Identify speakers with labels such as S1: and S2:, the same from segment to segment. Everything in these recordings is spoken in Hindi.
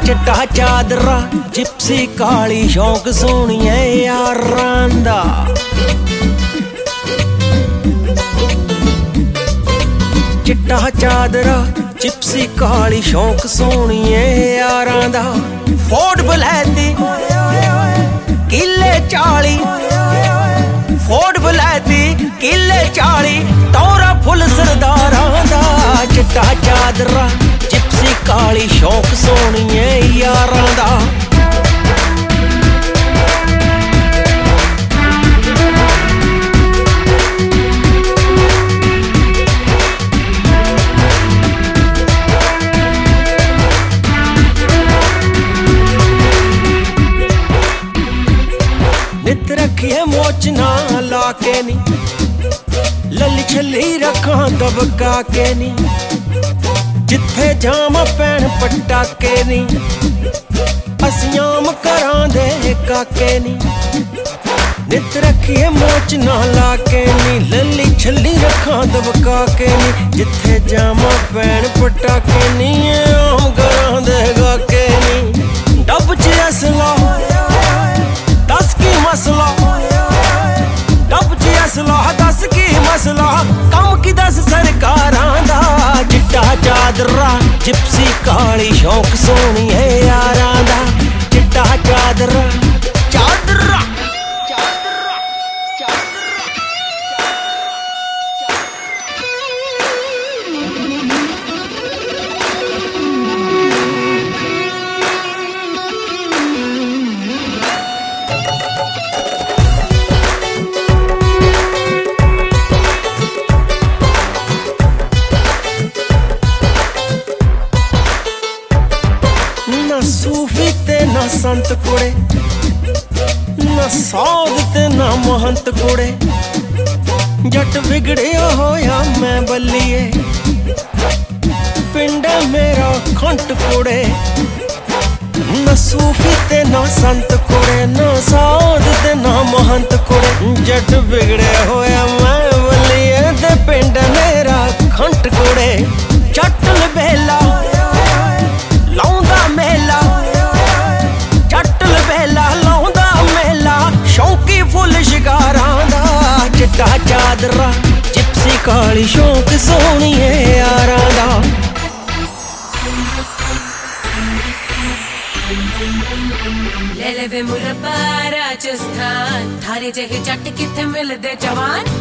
S1: चिट्टा चादरा जिप्सी काली शौक सोहणिए यारां दा। चिट्टा चादरा जिप्सी काली शौक सोहणिए यारां दा। फोर्ड बलैती किले 40, फोर्ड बलैती किले 40, टौरा फुल सरदारां दा। चिट्टा चादरा जिप्सी काली शौक सोहणिए यारां दा। नित रखिए मोच ना लाके नी, लली छली रखा दबका के नी, जिथे जामा पैन पटाके नी, असियाम करां दे काके नी। नित रखिए मोच ना लाके नी, लली छली रखा दबका के नी, जिथे जामा पैन पटाके नी, आम करां दे काके नी। डब च असला दस की मसला, डब च असला दस की मसला, कम की दस सरकारां दा। चिट्टा चादरा जिप्सी काली शौक सोहणिए यारां दा। चिट्टा चादरा चादरा ना सूफी ते ना संत कुड़े, ना साध ते ना महंत कुड़े, जट बिगड़िया होया मैं बल्लिए, पिंड मेरा खंट कुड़े। ना सूफी ते ना संत कुड़े, ना साध ते ना महंत कुड़े, जट बिगड़िया होया मैं बल्लिए, ते पिंड मेरा खंट कुड़े। चटल बेला लाउंदा मेला, चटल बेला लाउंदा मेला, शौकी फुल शिकारां दा। चिट्टा चादरा जिप्सी काली शौक सोहणिए यारां दा।
S2: ले ले वे मुरब्बा राजस्थान, थारे जहे जट किथे मिलदे जवान।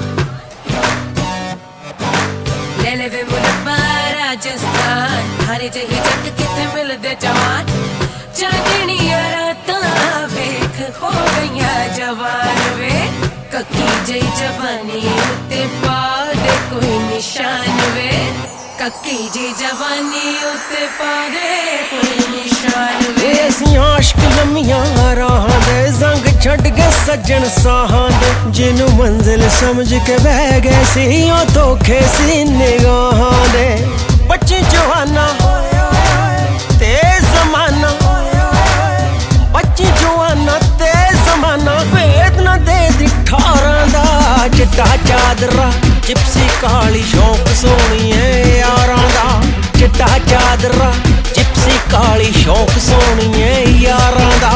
S2: ले ले वे मुरब्बा राजस्थान, थारे जहे जट किथे मिलदे जवान। चांदनिया रातां वेख हो गईयां जवान वे, कक्की जई जवानी उत्ते पा दे कोई निशान वे, कक्की जी जवानी उत्ते पा दे कोई निशान वे।
S1: असीं आशिक लम्मियां राहां दे, जंग छड्ड के सज्जन साहां दे, जिन्नू मंजिल समझ के बह गए सी ओ धोखे सी निगाहां दे। बच्ची जवाना ते जमाना, बच्ची जवाना ते जमाना, भेद न दे दिठारां दा। चिट्टा चादरा जिप्सी काली शौक सोहणिए यारां दा। चिट्टा चादरा जिप्सी काली शौक सोहणिए यारां दा।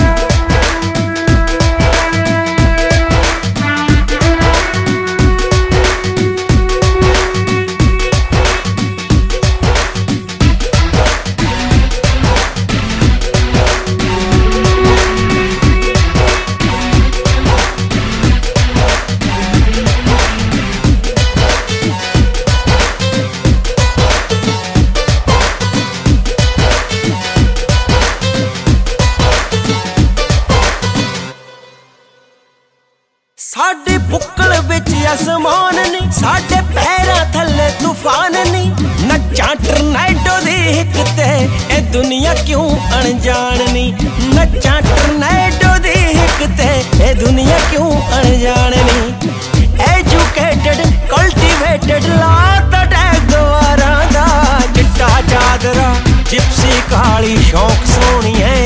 S1: साडे बुक्कल विच आसमान नी, साडे पैरां थल्ले तूफान नी, नच्चां टर्नैडो दी हिक ते ए दुनिया क्यों अनजान नी। नच्चां टर्नैडो दी हिक ते ए दुनिया क्यों अनजान नी। एजुकेटेड कल्टिवेटेड लात टैग द्वारां दा। चिट्टा चादरा जिप्सी काली शौक सोहणिए